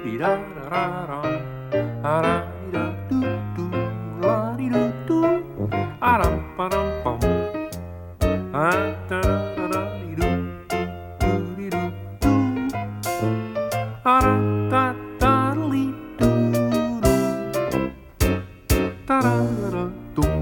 dee da da da da. Ah da da do do. La dee do do. Ah dum ba dum bum. Ah da da da dee do. Do dee do do. Ah da da da lee do do. Da da da da dum.